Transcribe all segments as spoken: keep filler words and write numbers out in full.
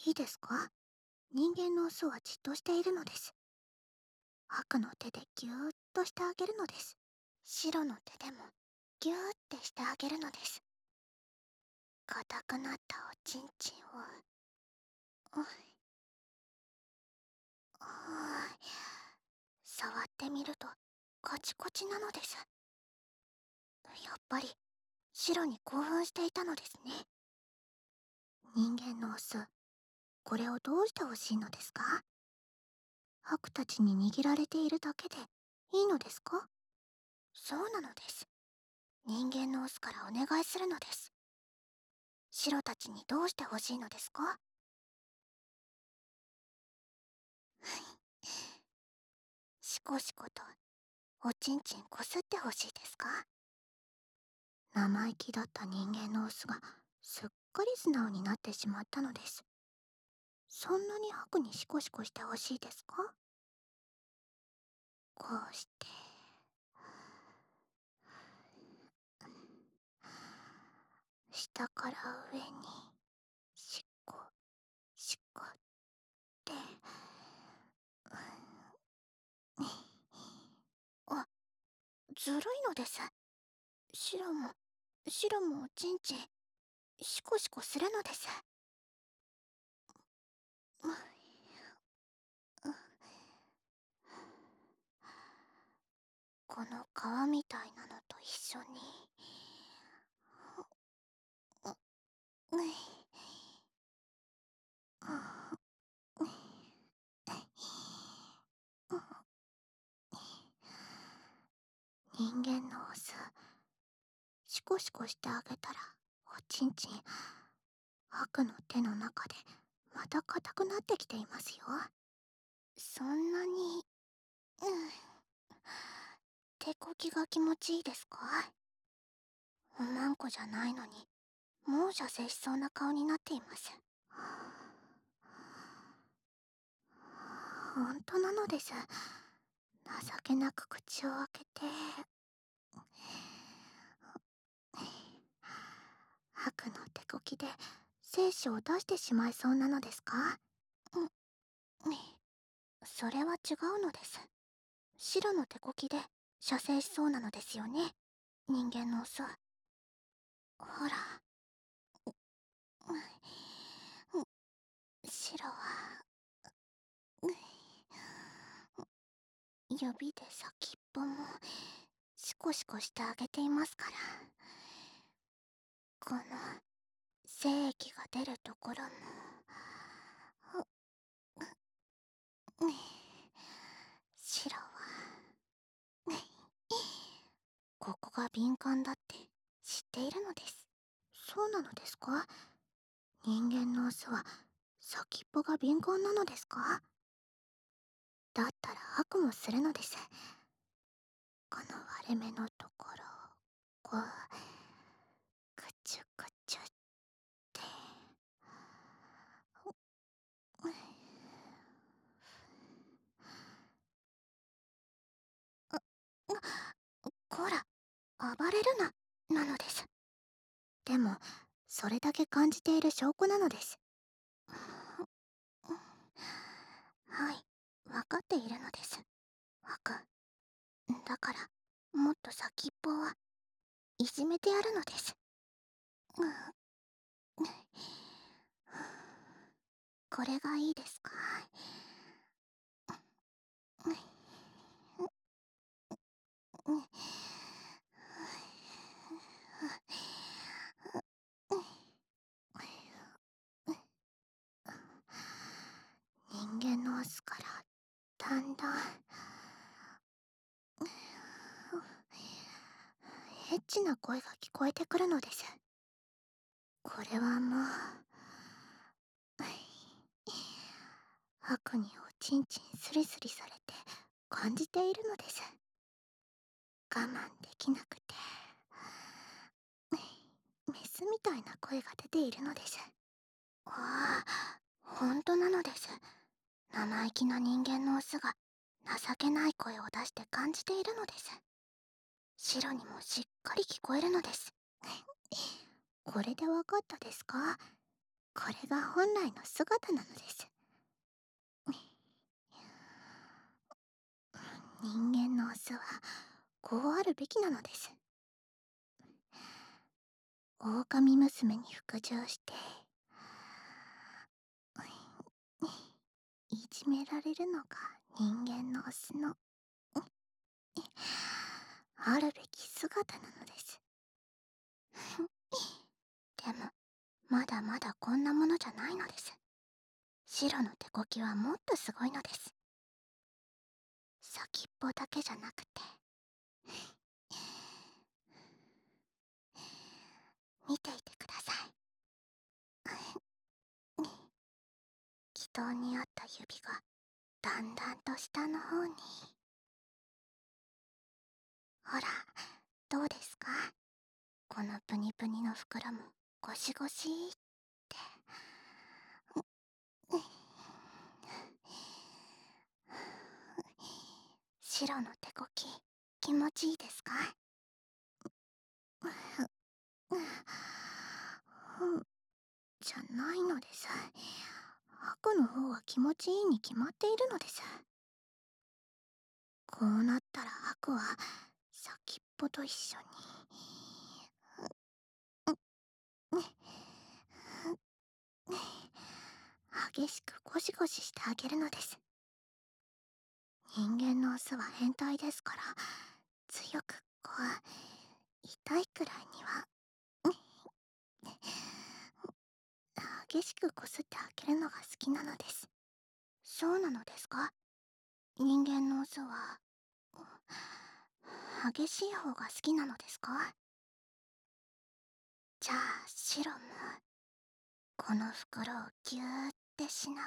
いいですか？人間のオスはじっとしているのです。悪の手でぎゅーっとしてあげるのです。白の手でもぎゅーってしてあげるのです。硬くなったおちんちんを、おい、おい、触ってみるとカチコチなのです。やっぱり白に興奮していたのですね。人間のオス、これをどうしてほしいのですか？悪たちに握られているだけでいいのですか？そうなのです。人間のオスからお願いするのです。白たちにどうしてほしいのですか？シコシコとおちんちんこすってほしいですか？生意気だった人間のオスがすっかり素直になってしまったのです。そんなに悪にシコシコしてほしいですか？こうして、下から上にしこしこって、あ、ずるいのです。白も白もおちんちんシコシコするのです。この皮みたいなのと一緒に、うい、人間のオス、シコシコしてあげたらおちんちん悪の手の中でまた硬くなってきていますよ。そんなに、うん、手こきが気持ちいいですか？おまんこじゃないのにもう射精しそうな顔になっています。本当なのです。情けなく口を開けて、悪の手こきで精子を出してしまいそうなのですか？うん、それは違うのです。白の手こきで射精しそうなのですよね、人間のオス。ほら、白は指で先っぽもシコシコしてあげていますから。この精液が出るところも、白はここが敏感だって知っているのです。そうなのですか？人間のオスは先っぽが敏感なのですか？だったら悪もするのです。この割れ目のところをこうくちゅくちゅって、こら、暴れるな、なのです。でもそれだけ感じている証拠なのです。はい、分かっているのです、悪。だからもっと先っぽはいじめてやるのです。これがいいですか？人間のオスからだんだんエッチな声が聞こえてくるのです。これはもう悪におちんちんスリスリされて感じているのです。我慢できなくてメスみたいな声が出ているのです。ああ、本当なのです。生意気な人間のオスが情けない声を出して感じているのです。白にもしっかり聞こえるのです。これでわかったですか？ これが本来の姿なのです。人間のオスはこうあるべきなのです。狼娘に服従していじめられるのが人間のオスのあるべき姿なのです。でもまだまだこんなものじゃないのです。白の手こきはもっとすごいのです。先っぽだけじゃなくて、見ていてください。祈祷にあった指がだんだんと下の方に。ほら、どうですか？このプニプニの袋もゴシゴシって。白の手こき気持ちいいですか？じゃないのです。白の方は気持ちいいに決まっているのです。こうなったら白は先っぽと一緒に激しくゴシゴシしてあげるのです。人間のオスは変態ですから、強くこう痛いくらいには激しくこすってあげるのが好きなのです。そうなのですか？人間のオスは激しい方が好きなのですか？じゃあ白もこの袋をギューってしなが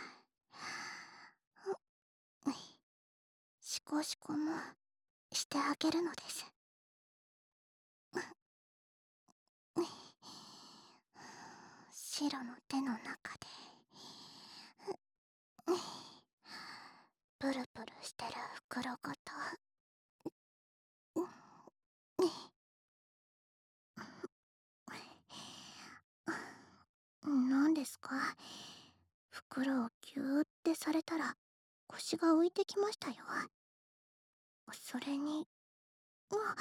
らシコシコもしてあげるのです。白の手の中でプルプルしてる袋ごと。何ですか？袋をギューってされたら腰が浮いてきましたよ。それに、うわ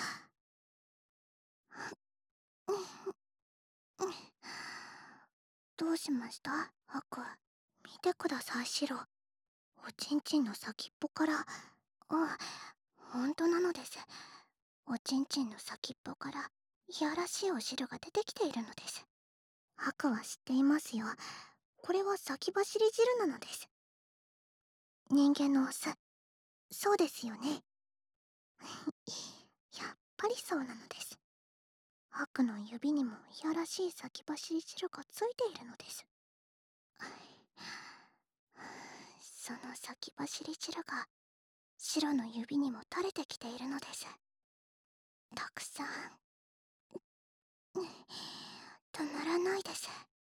どうしましたハク？見てください、シロ。おちんちんの先っぽから、あ、本当なのです。おちんちんの先っぽからいやらしいお汁が出てきているのです。ハクは知っていますよ。これは先走り汁なのです。人間のオス、そうですよね。やっぱりそうなのです。ハクの指にもいやらしい先走り汁がついているのです。その先走り汁が白の指にも垂れてきているのです。たくさん。止まらないです。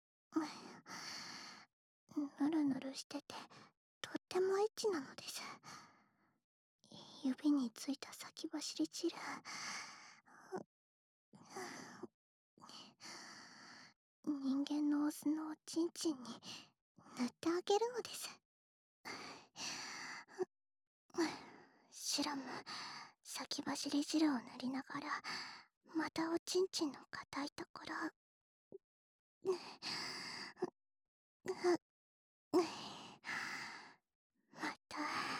ぬるぬるしててとってもエッチなのです。指についた先走り汁、人間のオスのおちんちんに塗ってあげるのです。白も先走り汁を塗りながらまたおちんちんの硬いところ、また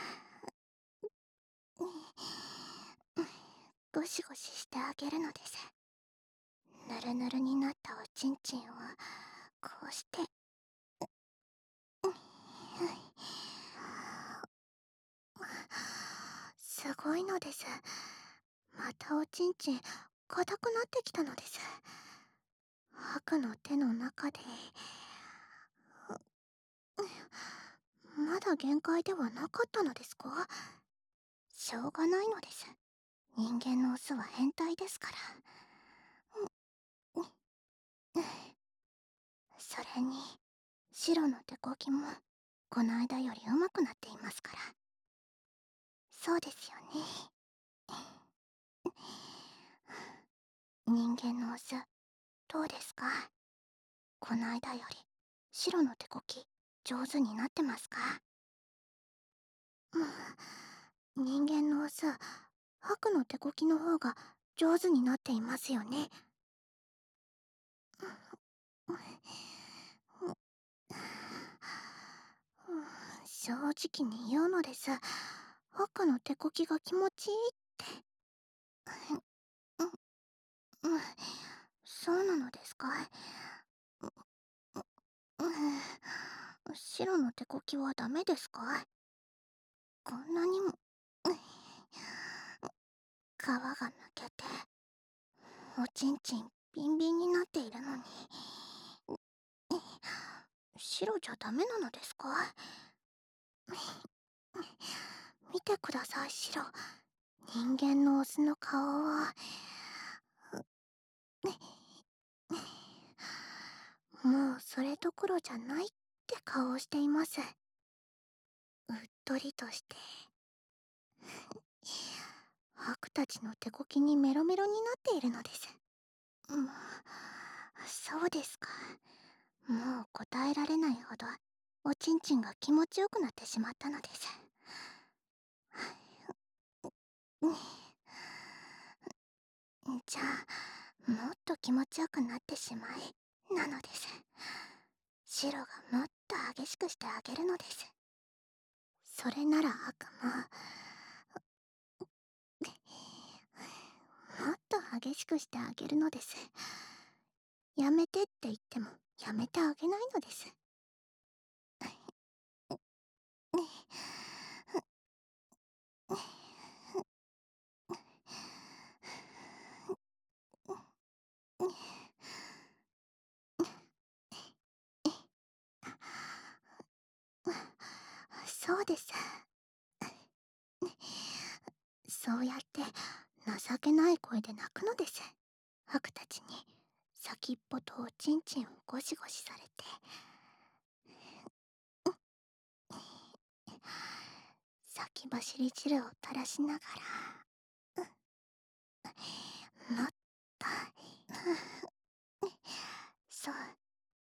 ゴシゴシしてあげるのです。ぬるぬるになったおちんちんをこうしてすごいのです。またおちんちん硬くなってきたのです。ハクの手の中でまだ限界ではなかったのですか？しょうがないのです。人間のオスは変態ですから。それに白の手こきもこの間より上手くなっていますから。そうですよね。人間のオスどうですか？この間より白の手こき上手になってますか？うん、人間のオス、白の手こきの方が上手になっていますよね。正直に言うのです。赤の手こきが気持ちいいって。うん、そうなのですか？うん、白の手こきはダメですか？こんなにも皮がむけておちんちんビンビンになっているのに白じゃダメなのですか？見てください、白。人間のオスの顔はもうそれどころじゃないって顔をしています。うっとりとして白たちの手こきにメロメロになっているのです。もうそうですか。もう答えられないほどおちんちんが気持ちよくなってしまったのです。じゃあもっと気持ちよくなってしまいなのです。白がもっと激しくしてあげるのです。それなら悪ももっと激しくしてあげるのです。やめてって言ってもやめてあげないのです。そうです。そうやって情けない声で泣くのです。白たちに先っぽとおちんちんをゴシゴシされて、先走り汁を垂らしながら、もっと、そう、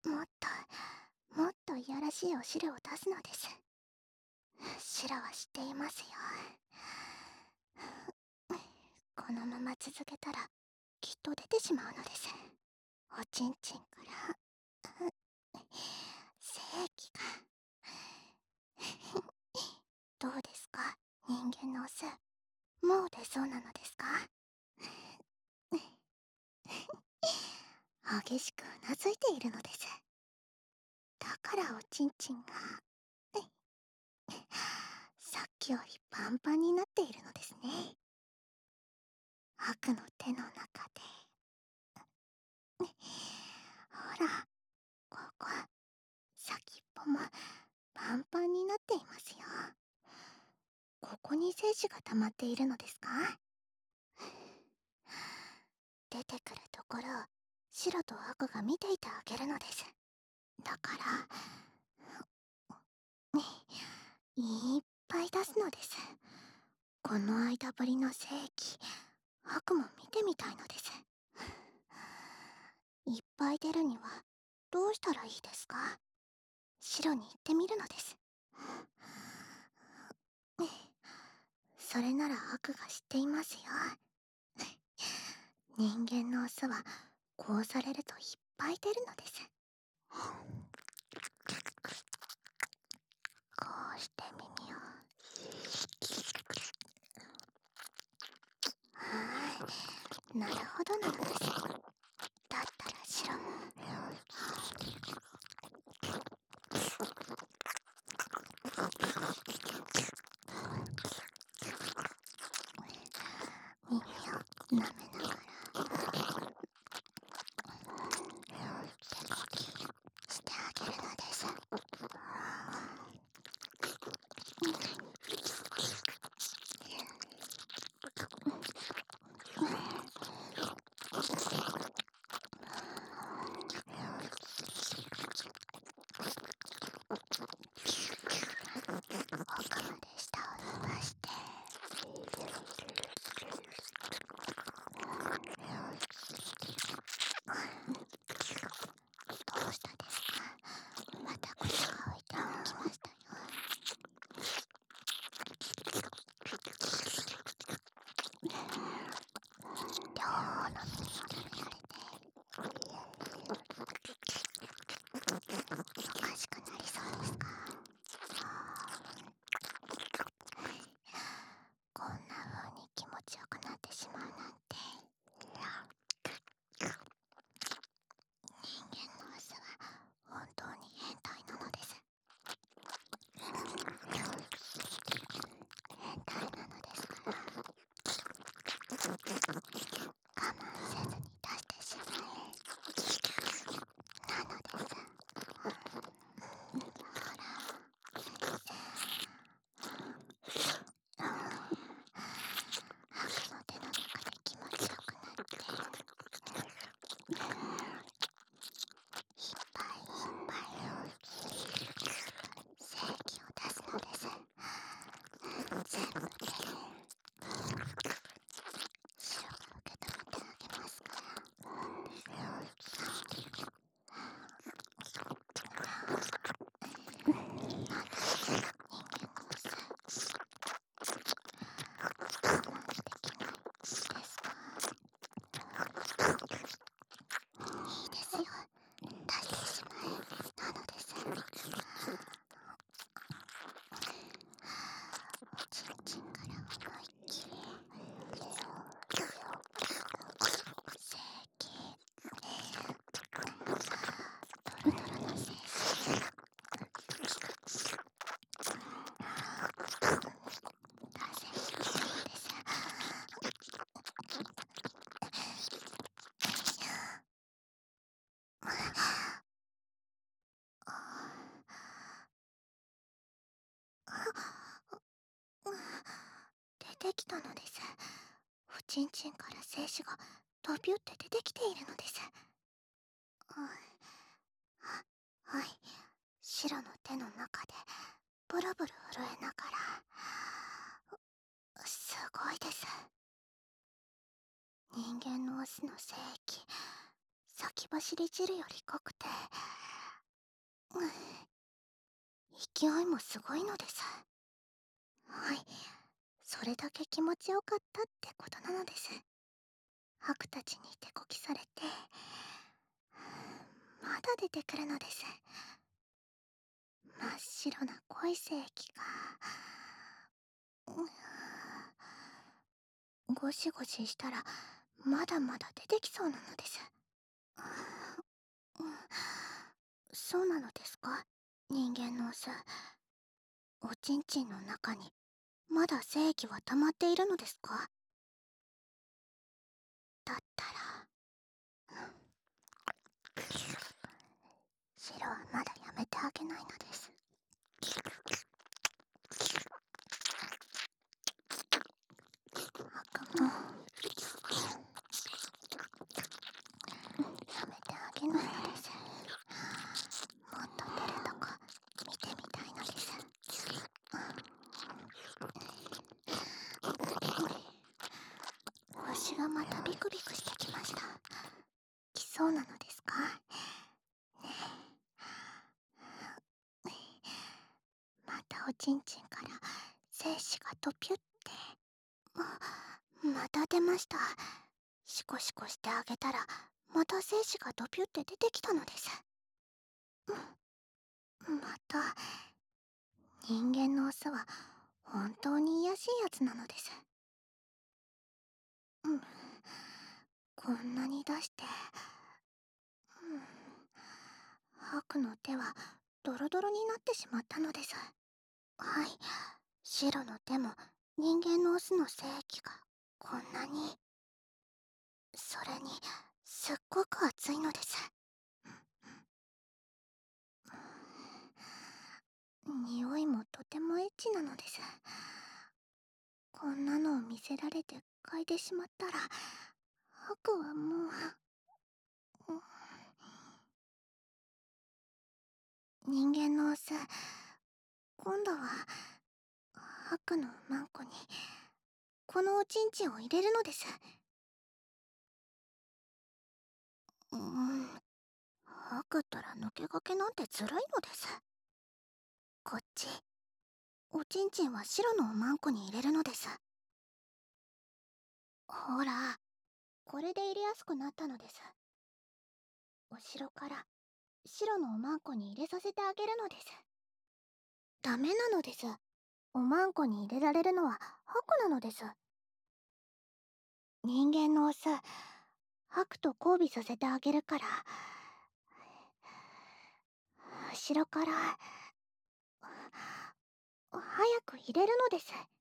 もっともっといやらしいお汁を出すのです。シラは知っていますよ。このまま続けたらきっと出てしまうのです。おちんちんから精液が。どうですか、人間のオス。もう出そうなのですか？激しくうなずいているのです。だからおちんちんがさっきよりパンパンになっているのですね。悪の手の中で。ほら、ここ先っぽもパンパンになっていますよ。ここに精子が溜まっているのですか？出てくるところを白と赤が見ていてあげるのです。だからいっぱい出すのです。この間ぶりの精液、悪も見てみたいのです。いっぱい出るにはどうしたらいいですか？白に言ってみるのです。それなら悪が知っていますよ。人間のオスはこうされるといっぱい出るのです。こうして耳を、はい、なるほどなのです。だったら白も耳を舐めながら手こきしてあげるのです。奥まで舌を伸ばしててきたのです。おちんちんから精子が飛びゅって出てきているのです。うん、はい。白の手の中でブルブル震えながら、すごいです。人間のオスの精液、先走り汁より濃くて、うん、勢いもすごいのです。はい、それだけ気持ちよかったってことなのです。ハクたちに手こきされて、まだ出てくるのです。真っ白な濃い精液が、うん、ゴシゴシしたらまだまだ出てきそうなのです。うん、そうなのですか？人間のオス、おちんちんの中にまだ精液は溜まっているのですか？だったら、白はまだやめてあげないのです。赤もやめてあげないのです。もっと出るとこ見てみたいのです。腰がまたビクビクしてきました。来そうなのですか？ねえ、またおちんちんから精子がドピュって、また出ました。シコシコしてあげたらまた精子がドピュって出てきたのです。また、人間のオスは本当に卑しいやつなのです。うん、こんなに出して、うん、ハクの手はドロドロになってしまったのです。はい、白の手も人間のオスの精液がこんなに、それにすっごく熱いのです。匂いもとてもエッチなのです。こんなのを見せられて嗅いでしまったら、ハクはもう、人間のオス、今度はハクのマンコにこのおちんちんを入れるのです。うーん、ハクったら抜け駆けなんてずるいのです。こっち、おちんちんは白のおまんこに入れるのです。ほら、これで入れやすくなったのです。後ろから白のおまんこに入れさせてあげるのです。ダメなのです。おまんこに入れられるのはハクなのです。人間のオス、ハクと交尾させてあげるから、後ろから早く入れるのです。